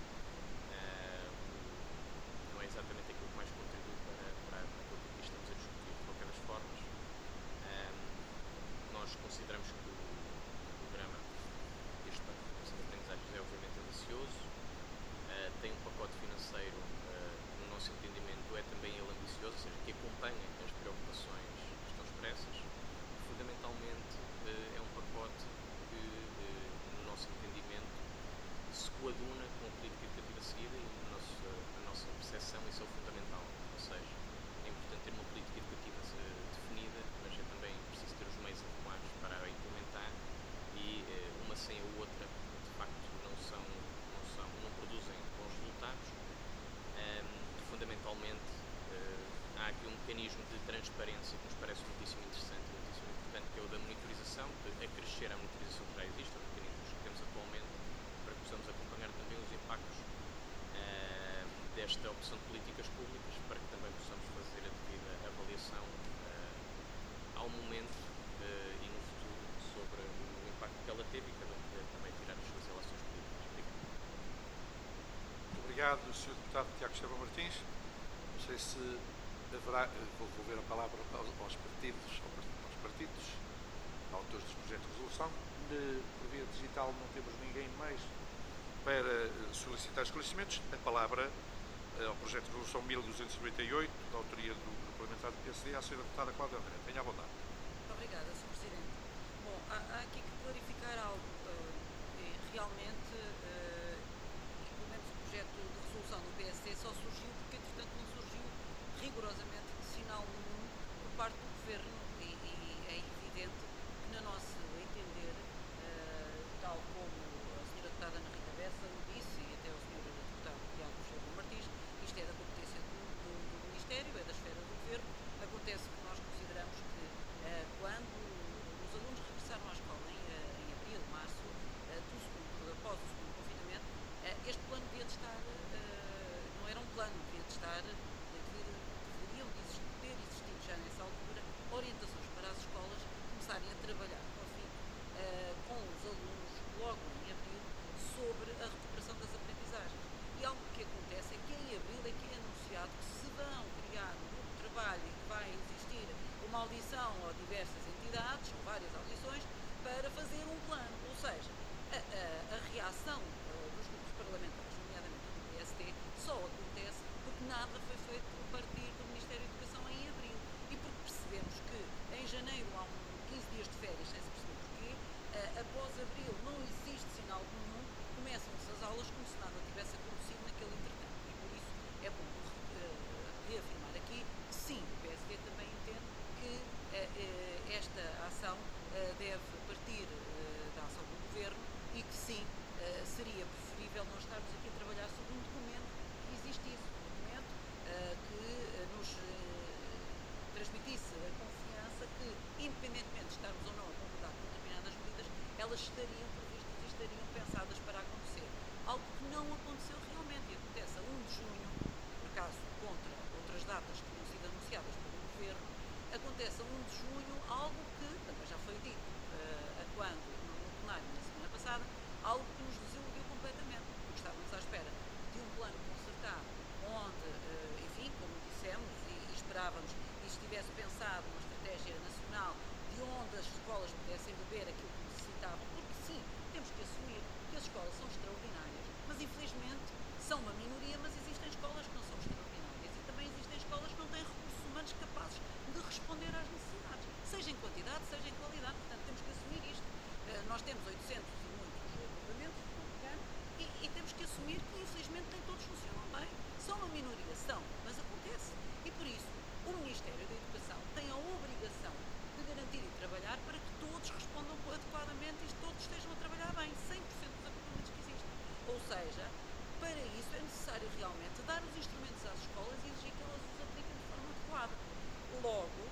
uh, não é exatamente aquilo que mais contribui para, para, para aquilo que aqui estamos a discutir. De qualquer das formas, um, nós consideramos que o, o programa deste plano de formação de aprendizagens é obviamente ambicioso, uh, tem um pacote financeiro, uh, no nosso entendimento é também ele ambicioso, ou seja, que acompanha as preocupações que estão expressas. Fundamentalmente uh, é um pacote que, uh, no nosso entendimento, se coaduna com a política educativa seguida e na nossa, na nossa percepção isso é o fundamental, ou seja, é importante ter uma política educativa uh, definida, mas é também preciso ter os meios adequados para a implementar e uh, uma sem a outra, de facto, não, são, não, são, não produzem bons resultados. Um, fundamentalmente, uh, há aqui um mecanismo de transparência que nos parece muitíssimo interessante e muitíssimo importante, que é o da monitorização, de acrescer a monitorização que já existe, os mecanismos que temos atualmente, para que possamos acompanhar também os impactos uh, desta opção de políticas públicas, para que também possamos fazer a devida avaliação uh, ao momento uh, e no futuro sobre o impacto que ela teve e cada um poder também tirar as suas relações políticas. Obrigado. Muito obrigado, senhor Deputado Tiago Esteban Martins. Não sei se haverá, vou devolver a palavra aos partidos, aos partidos, autores dos projetos de resolução. De, por via digital não temos ninguém mais para solicitar esclarecimentos. A palavra ao projeto de resolução mil duzentos e noventa e oito, da autoria do Grupo Parlamentar do P S D, à senhora Deputada Cláudia André. Tenha à vontade. Muito obrigada, senhor Presidente. Bom, há, há aqui que clarificar algo. Uh, realmente, uh, e pelo menos o projeto de resolução do P S D só surgiu porque, entretanto, não surgiu rigorosamente sinal nenhum por parte do Governo e, e é evidente que, na nossa entender, uh, tal como a senhora Deputada Ana Rita Bessa o disse e até o senhor Deputado Tiago Esteban Martins, isto é da competência do, do, do Ministério, é da esfera do Governo. Acontece que nós consideramos que uh, quando os alunos regressaram à escola em, em abril, elas estariam previstas e estariam pensadas para acontecer. Algo que não aconteceu realmente e acontece a um de junho, por acaso contra outras datas que tinham sido anunciadas pelo Governo, acontece a um de junho algo que também já foi dito uh, a quando, no plenário na semana passada, algo que nos desiludiu completamente, porque estávamos à espera de um plano concertado onde, uh, enfim, como dissemos e, e esperávamos, e estivesse pensado uma estratégia nacional de onde as escolas pudessem beber aquilo que necessitavam, porque sim, temos que assumir que as escolas são extraordinárias, mas infelizmente são uma minoria, mas existem escolas que não são extraordinárias e também existem escolas que não têm recursos humanos capazes de responder às necessidades, seja em quantidade, seja em qualidade, portanto temos que assumir isto. Uh, nós temos oitocentos e muitos agrupamentos, se não me engano, e, e temos que assumir que infelizmente nem todos funcionam bem. São uma minoria, são, mas acontece. E por isso, o Ministério da Educação tem a obrigação de garantir e trabalhar para que todos respondam adequadamente e todos estejam a trabalhar bem, cem por cento dos agrupamentos que existem. Ou seja, para isso é necessário realmente dar os instrumentos às escolas e exigir que elas os apliquem de forma adequada. Logo,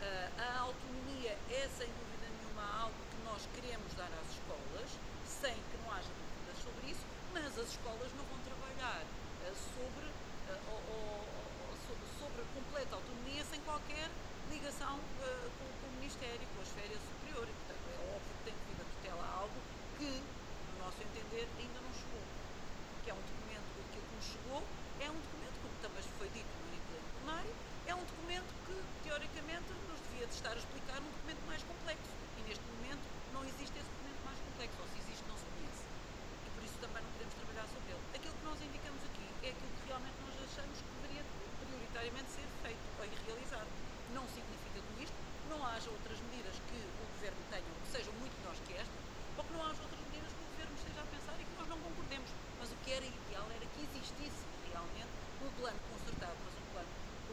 a autonomia é sem dúvida nenhuma algo que nós queremos dar às escolas, sem que não haja dúvidas sobre isso, mas as escolas não vão trabalhar sobre, ou, ou, sobre, sobre a completa autonomia sem qualquer ligação uh, com, com o Ministério, com a esfera superior. E, portanto, é óbvio que tem que vir a tutela a algo que, no nosso entender, ainda não chegou. Que é um documento, aquilo que nos chegou, é um documento, como também foi dito no pleno plenário, é um documento que, teoricamente, nos devia de estar a explicar um documento mais complexo. E, neste momento, não existe esse documento mais complexo, ou se existe, não se conhece. E, por isso, também não podemos trabalhar sobre ele. Aquilo que nós indicamos aqui é aquilo que realmente nós achamos que deveria prioritariamente ser feito e realizado. Não significa que isto não haja outras medidas que o Governo tenha, que sejam muito melhores que esta, ou que não haja outras medidas que o Governo esteja a pensar e que nós não concordemos. Mas o que era ideal era que existisse realmente um plano concertado, mas um plano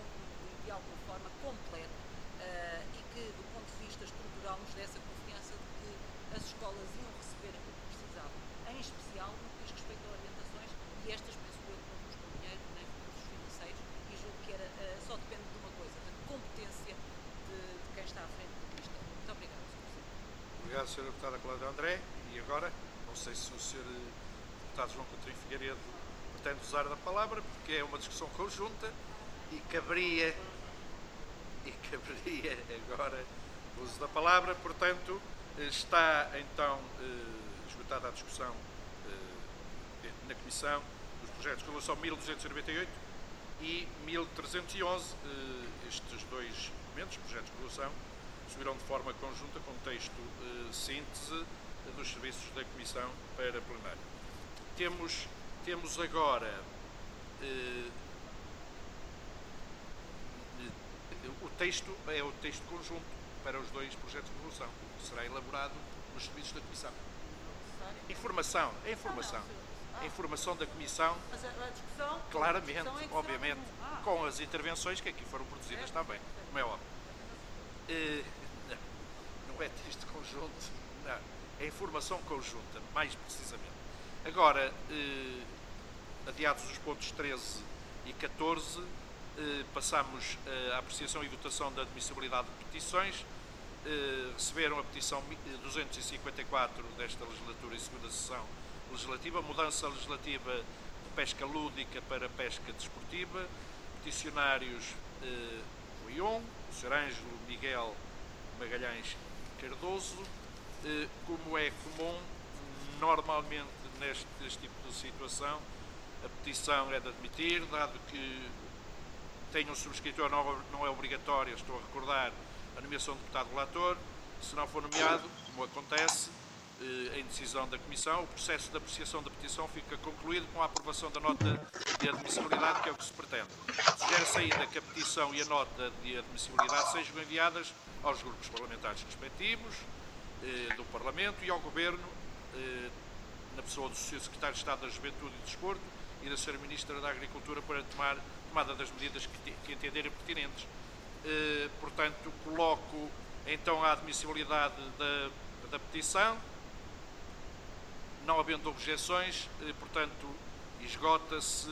de alguma forma completo uh, e que, do ponto de vista estrutural, nos desse a confiança de que as escolas iam receber aquilo que precisavam, em especial no que diz respeito a orientações, e estas, penso eu, que não custam dinheiro nem recursos financeiros, e julgo que era, uh, só depende de uma coisa, da competência de, de quem está à frente do Ministério. Muito obrigada, senhor Presidente. Obrigado, senhora Deputada Cláudia André. E agora, não sei se o senhor Deputado João Coutinho Figueiredo pretende usar da palavra, porque é uma discussão conjunta e caberia, e caberia agora o uso da palavra. Portanto, está então esgotada a discussão na Comissão dos projetos de resolução mil duzentos e noventa e oito e mil trezentos e onze. Estes dois documentos, projetos de resolução, subirão de forma conjunta com texto eh, síntese dos serviços da Comissão para plenário. Temos, temos agora eh, o texto, é o texto conjunto para os dois projetos de resolução, que será elaborado nos serviços da Comissão. Informação, a informação. A informação da Comissão, Mas a, a discussão, claramente, a discussão é que obviamente, ah. com as intervenções que aqui foram produzidas também, como é óbvio. Uh, não, não é texto conjunto, não, é informação conjunta, mais precisamente. Agora, uh, adiados os pontos treze e catorze, uh, passamos uh, à apreciação e votação da admissibilidade de petições. Uh, receberam a petição duzentos e cinquenta e quatro desta legislatura e segunda sessão legislativa, mudança legislativa de pesca lúdica para pesca desportiva. Peticionários uh, o Ion, o senhor Ângelo Miguel Magalhães Cardoso. Uh, como é comum, normalmente neste, neste tipo de situação, a petição é de admitir, dado que tem um subscritor, não, não é obrigatório, estou a recordar, a nomeação de deputado relator. Se não for nomeado, como acontece, em decisão da Comissão, o processo de apreciação da petição fica concluído com a aprovação da nota de admissibilidade, que é o que se pretende. Sugere-se ainda que a petição e a nota de admissibilidade sejam enviadas aos grupos parlamentares respectivos eh, do Parlamento e ao Governo, eh, na pessoa do senhor Secretário de Estado da Juventude e do Desporto e da senhora Ministra da Agricultura, para tomar tomada das medidas que, que entenderem pertinentes. Eh, portanto, coloco então a admissibilidade da, da petição. Não havendo objeções, eh, portanto, esgota-se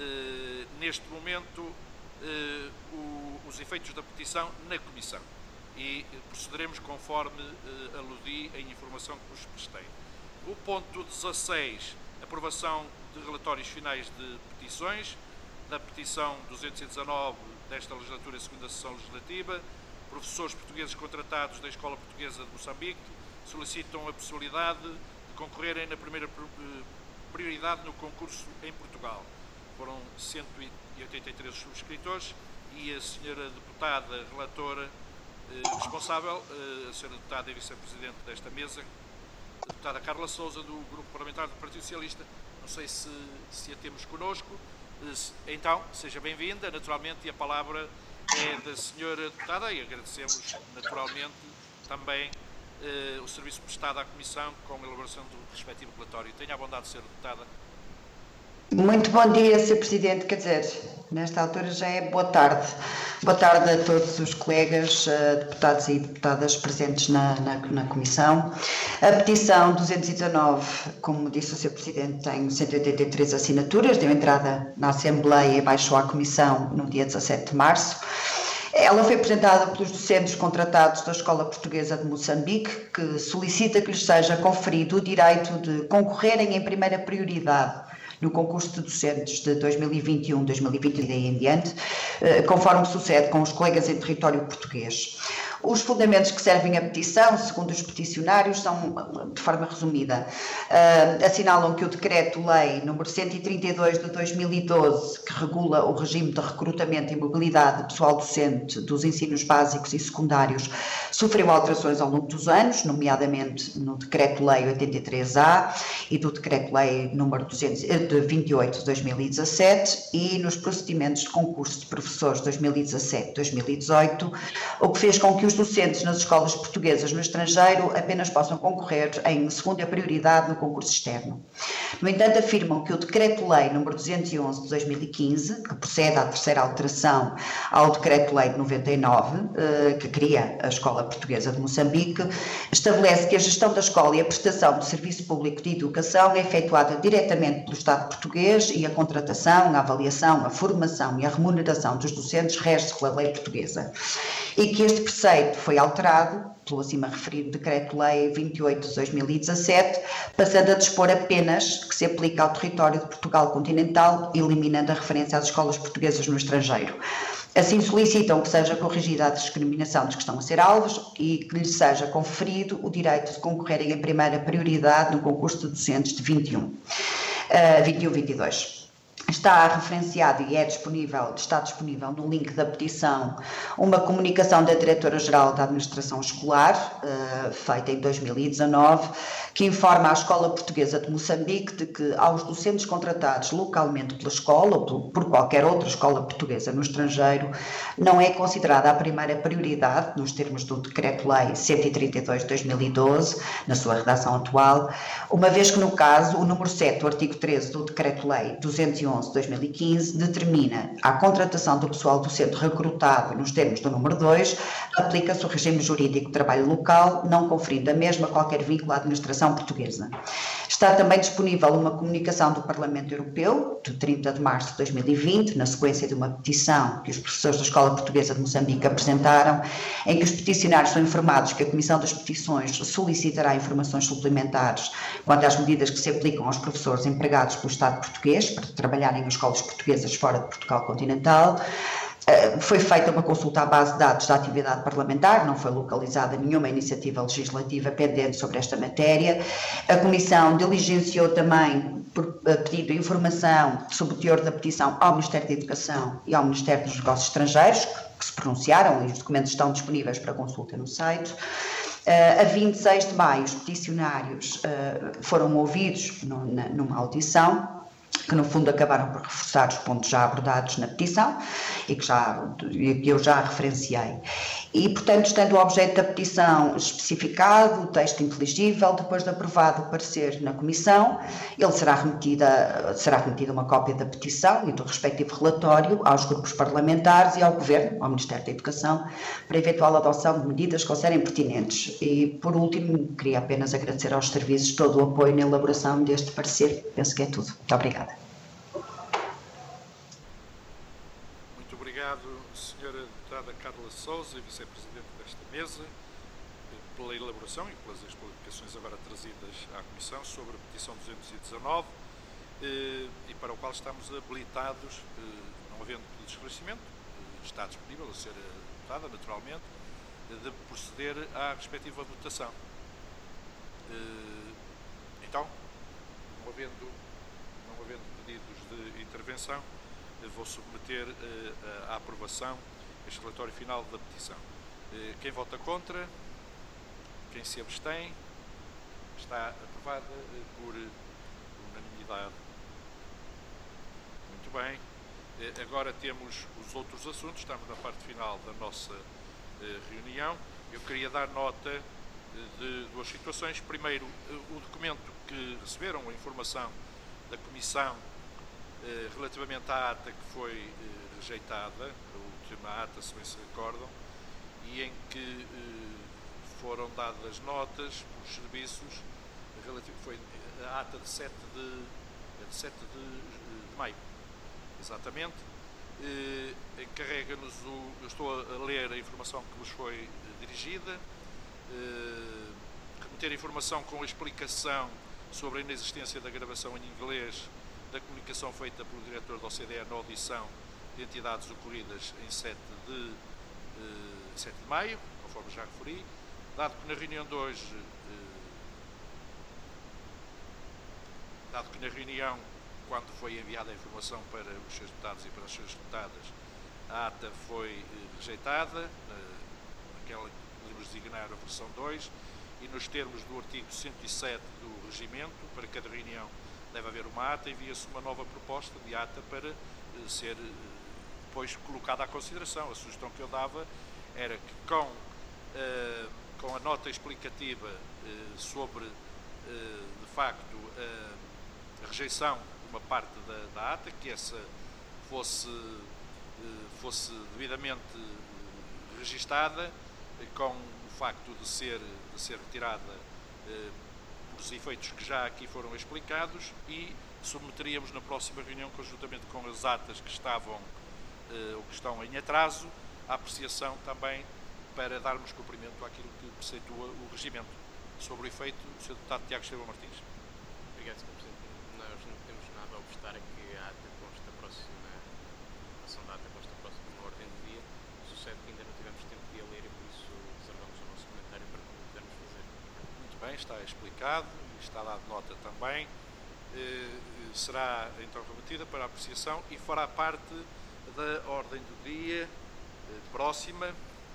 eh, neste momento eh, o, os efeitos da petição na Comissão. e procederemos conforme uh, aludi em informação que vos prestei. O ponto dezasseis, aprovação de relatórios finais de petições, da petição duzentos e dezanove desta legislatura, segunda sessão legislativa. Professores portugueses contratados da Escola Portuguesa de Moçambique solicitam a possibilidade de concorrerem na primeira prioridade no concurso em Portugal. Foram cento e oitenta e três subscritores e a senhora deputada relatora eh, responsável, eh, a senhora deputada e vice-presidente desta mesa, a deputada Carla Sousa, do Grupo Parlamentar do Partido Socialista. Não sei se, se a temos connosco. Então, seja bem-vinda, naturalmente, e a palavra é da senhora deputada, e agradecemos naturalmente também eh, o serviço prestado à Comissão com a elaboração do respectivo relatório. Tenha a bondade de ser deputada. Muito bom dia, senhor Presidente. Quer dizer, nesta altura já é boa tarde. Boa tarde a todos os colegas, deputados e deputadas presentes na, na, na Comissão. A petição duzentos e dezanove, como disse o senhor Presidente, tem cento e oitenta e três assinaturas, deu entrada na Assembleia e baixou à Comissão no dia dezassete de março. Ela foi apresentada pelos docentes contratados da Escola Portuguesa de Moçambique, que solicita que lhes seja conferido o direito de concorrerem em primeira prioridade no concurso de docentes de dois mil e vinte e um, dois mil e vinte e dois e em diante, conforme sucede com os colegas em território português. Os fundamentos que servem à petição, segundo os peticionários, são, de forma resumida, uh, assinalam que o Decreto-Lei número cento e trinta e dois de dois mil e doze, que regula o regime de recrutamento e mobilidade pessoal docente dos ensinos básicos e secundários, sofreu alterações ao longo dos anos, nomeadamente no Decreto-Lei oitenta e três A e do Decreto-Lei número duzentos, de vinte e oito de dois mil e dezassete e nos procedimentos de concurso de professores dois mil e dezassete a dois mil e dezoito, o que fez com que os docentes nas escolas portuguesas no estrangeiro apenas possam concorrer em segunda prioridade no concurso externo. No entanto, afirmam que o Decreto-Lei número duzentos e onze de dois mil e quinze, que procede à terceira alteração ao Decreto-Lei de noventa e nove, que cria a Escola Portuguesa de Moçambique, estabelece que a gestão da escola e a prestação do serviço público de educação é efetuada diretamente pelo Estado português e a contratação, a avaliação, a formação e a remuneração dos docentes rege pela lei portuguesa. E que este preceito foi alterado pelo acima referido Decreto-Lei vinte e oito de dois mil e dezassete, passando a dispor apenas que se aplica ao território de Portugal continental, eliminando a referência às escolas portuguesas no estrangeiro. Assim solicitam que seja corrigida a discriminação dos que estão a ser alvos e que lhes seja conferido o direito de concorrerem em primeira prioridade no concurso de docentes de vinte e um, vinte e um, vinte e dois. Está referenciado e é disponível, está disponível no link da petição uma comunicação da Diretora-Geral da Administração Escolar, uh, feita em dois mil e dezanove, que informa a Escola Portuguesa de Moçambique de que aos docentes contratados localmente pela escola ou por qualquer outra escola portuguesa no estrangeiro não é considerada a primeira prioridade, nos termos do Decreto-Lei cento e trinta e dois de dois mil e doze, na sua redação atual, uma vez que no caso o número sete do artigo treze do Decreto-Lei duzentos e onze de dois mil e quinze determina a contratação do pessoal docente recrutado nos termos do número dois, aplica-se o regime jurídico de trabalho local, não conferindo a mesma qualquer vínculo à administração portuguesa. Está também disponível uma comunicação do Parlamento Europeu, de trinta de março de dois mil e vinte, na sequência de uma petição que os professores da Escola Portuguesa de Moçambique apresentaram, em que os peticionários são informados que a Comissão das Petições solicitará informações suplementares quanto às medidas que se aplicam aos professores empregados pelo Estado português para trabalhar em escolas portuguesas fora de Portugal continental. Foi feita uma consulta à base de dados da atividade parlamentar, não foi localizada nenhuma iniciativa legislativa pendente sobre esta matéria. A Comissão diligenciou também, por pedido de informação sobre o teor da petição ao Ministério da Educação e ao Ministério dos Negócios Estrangeiros, que se pronunciaram e os documentos estão disponíveis para consulta no site. Uh, a vinte e seis de maio, os peticionários uh, foram ouvidos no, na, numa audição, que no fundo acabaram por reforçar os pontos já abordados na petição e que, já, que eu já referenciei. E, portanto, estando o objeto da petição especificado, o texto inteligível, depois de aprovado o parecer na Comissão, ele será remetida, será remetida uma cópia da petição e do respectivo relatório aos grupos parlamentares e ao Governo, ao Ministério da Educação, para eventual adoção de medidas que considerem pertinentes. E, por último, queria apenas agradecer aos serviços todo o apoio na elaboração deste parecer. Penso que é tudo. Muito obrigada. Muito obrigado, senhora Deputada. deputada Carla Sousa, vice-presidente desta mesa, pela elaboração e pelas explicações agora trazidas à Comissão sobre a petição duzentos e dezanove, e para o qual estamos habilitados, não havendo pedido de esclarecimento, está disponível a ser votada naturalmente, de proceder à respectiva votação. Então, não havendo, não havendo pedidos de intervenção, vou submeter à aprovação este relatório final da petição. Quem vota contra? Quem se abstém? Está aprovada por unanimidade. Muito bem. Agora temos os outros assuntos, estamos na parte final da nossa reunião. Eu queria dar nota de duas situações. Primeiro, o documento que receberam, a informação da Comissão relativamente à ata que foi rejeitada, a última ata, se bem se recordam, e em que foram dadas notas pelos serviços, foi a ata de sete de maio, exatamente. Encarrega-nos o, eu estou a ler a informação que vos foi dirigida, remeter a informação com a explicação sobre a inexistência da gravação em inglês da comunicação feita pelo diretor da O C D E na audição de entidades ocorridas em sete de maio, conforme já referi, dado que na reunião de hoje, dado que na reunião, quando foi enviada a informação para os seus deputados e para as suas deputadas, a ata foi rejeitada, naquela que podemos designar a versão dois, e nos termos do artigo cento e sete do regimento, para cada reunião deve haver uma ata, envia-se uma nova proposta de ata para ser depois colocada à consideração. A sugestão que eu dava era que com, uh, com a nota explicativa uh, sobre, uh, de facto, uh, a rejeição de uma parte da, da ata, que essa fosse, uh, fosse devidamente uh, registada, uh, com o facto de ser, de ser retirada uh, por os efeitos que já aqui foram explicados, e submeteríamos na próxima reunião, conjuntamente com as atas que estavam uh, ou que estão em atraso, a apreciação também para darmos cumprimento àquilo que preceitua o regimento. Sobre o efeito, o senhor Deputado Tiago Estevão Martins. Obrigado, senhor Presidente. Nós não temos nada a obstar a que a ata consta próxima, a ação da ata consta próxima na ordem do dia. Sucede que ainda não tivemos tempo de a ler e por isso reservamos o nosso comentário para quando pudermos fazer. Muito bem, está explicado, está dado nota também. Eh, será então remetida para apreciação e fará parte da ordem do dia próxima,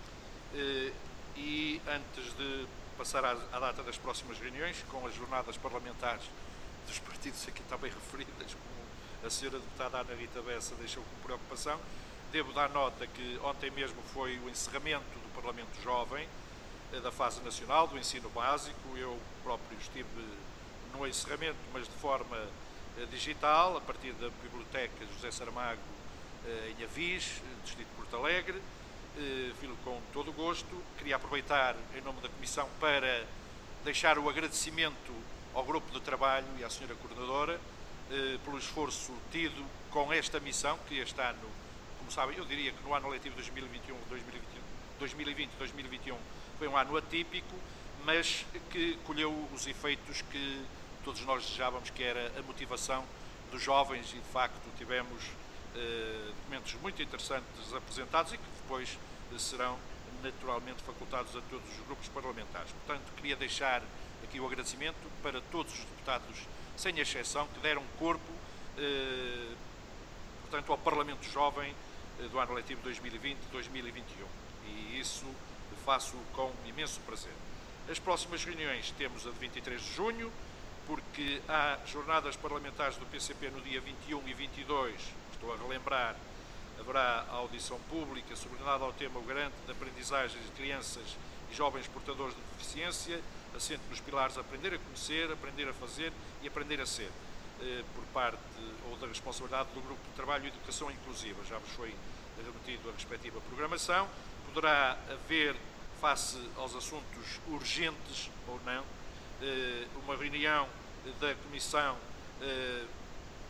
e antes de passar à, à data das próximas reuniões, com as jornadas parlamentares dos partidos aqui também referidas, como a senhora deputada Ana Rita Bessa deixou com preocupação, devo dar nota que ontem mesmo foi o encerramento do Parlamento Jovem, da fase nacional, do ensino básico. Eu próprio estive no encerramento, mas de forma digital, a partir da Biblioteca José Saramago em Avis, distrito de Porto Alegre. Filo com todo o gosto. Queria aproveitar, em nome da Comissão, para deixar o agradecimento ao grupo de trabalho e à senhora Coordenadora pelo esforço tido com esta missão, que este ano, como sabem, eu diria que no ano letivo dois mil e vinte e um, dois mil e vinte, dois mil e vinte, dois mil e vinte e um foi um ano atípico, mas que colheu os efeitos que todos nós desejávamos, que era a motivação dos jovens, e de facto tivemos Uh, documentos muito interessantes apresentados e que depois uh, serão naturalmente facultados a todos os grupos parlamentares. Portanto, queria deixar aqui o agradecimento para todos os deputados, sem exceção, que deram corpo uh, portanto, ao Parlamento Jovem uh, do ano letivo dois mil e vinte, dois mil e vinte e um, e isso faço com imenso prazer. As próximas reuniões temos a de vinte e três de junho, porque há jornadas parlamentares do P C P no dia vinte e um e vinte e dois. Estou a relembrar, haverá a audição pública subordinada ao tema o garante de aprendizagem de crianças e jovens portadores de deficiência, assente nos pilares aprender a conhecer, aprender a fazer e aprender a ser, eh, por parte ou da responsabilidade do Grupo de Trabalho e Educação Inclusiva. Já vos foi remetido a respectiva programação. Poderá haver, face aos assuntos urgentes ou não, eh, uma reunião da Comissão, eh,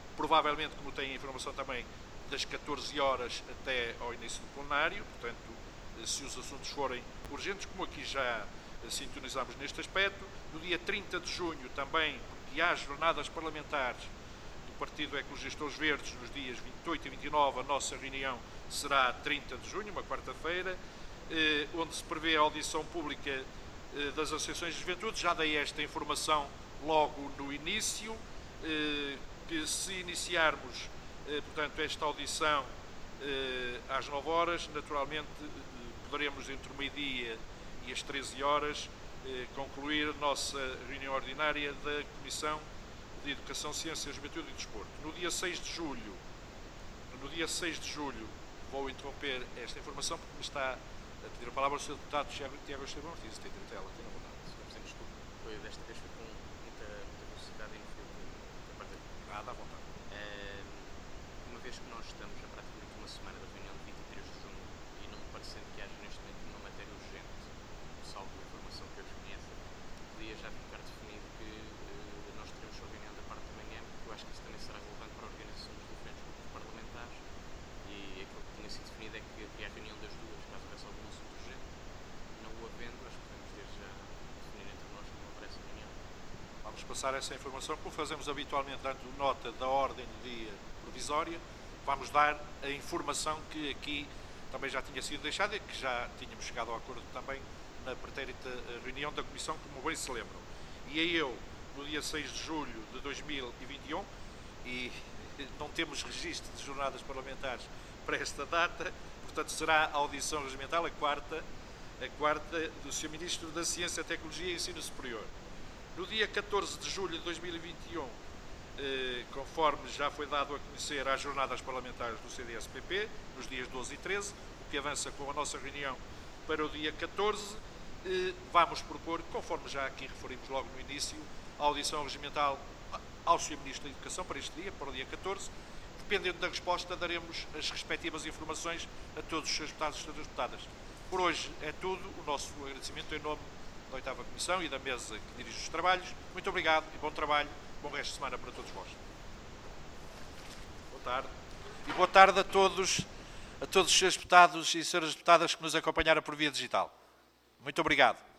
provavelmente, como tem a informação também, das catorze horas até ao início do plenário, portanto, se os assuntos forem urgentes, como aqui já sintonizamos neste aspecto. No dia trinta de junho também, porque há jornadas parlamentares do Partido Ecologista Os Verdes, nos dias vinte e oito e vinte e nove, a nossa reunião será trinta de junho, uma quarta-feira, eh, onde se prevê a audição pública eh, das associações de juventude. Já dei esta informação logo no início, eh, que se iniciarmos, eh, portanto, esta audição eh, às nove horas, naturalmente eh, poderemos entre o meio-dia e as treze horas eh, concluir a nossa reunião ordinária da Comissão de Educação, Ciência, Juventude e Desporto. No dia seis de julho, no dia seis de julho, vou interromper esta informação porque me está a pedir a palavra o senhor Deputado Tiago, Tiago Esteban Martins. Tem direito a ela, tem a vontade. senhor Presidente, desculpe, foi, desta vez foi com muita, muita velocidade e não foi da parte da Ah, dá vontade. Uh, uma vez que nós estamos a praticamente uma semana da reunião de vinte e três de junho e não me parecendo que haja neste momento uma matéria urgente, salvo a informação que eu desconheço, podia já ficar definido que uh, nós teremos só reunião da parte da manhã, porque eu acho que isso também será relevante para a organização dos diferentes grupos parlamentares, e aquilo que tinha sido definido é que havia a reunião das duas, caso houvesse algum assunto urgente. Não o havendo, acho que podemos desde já definir entre nós como aparece a reunião. Vamos passar essa informação, como fazemos habitualmente, dando nota da ordem do dia provisória. Vamos dar a informação que aqui também já tinha sido deixada e que já tínhamos chegado ao acordo também na pretérita reunião da Comissão, como bem se lembram. E aí eu, no dia seis de julho de dois mil e vinte e um, e não temos registro de jornadas parlamentares para esta data, portanto será a audição regimental, a quarta, a quarta do senhor Ministro da Ciência, Tecnologia e Ensino Superior. No dia catorze de julho de dois mil e vinte e um, eh, conforme já foi dado a conhecer às jornadas parlamentares do C D S P P, nos dias doze e treze, o que avança com a nossa reunião para o dia catorze, eh, vamos propor, conforme já aqui referimos logo no início, a audição regimental ao senhor Ministro da Educação para este dia, para o dia catorze. Dependendo da resposta, daremos as respectivas informações a todos os senhores deputados e senhoras deputadas. Por hoje é tudo. O nosso agradecimento em nome da oitava Comissão e da mesa que dirige os trabalhos. Muito obrigado e bom trabalho, bom resto de semana para todos vós. Boa tarde. E boa tarde a todos, a todos os senhores deputados e senhoras deputadas que nos acompanharam por via digital. Muito obrigado.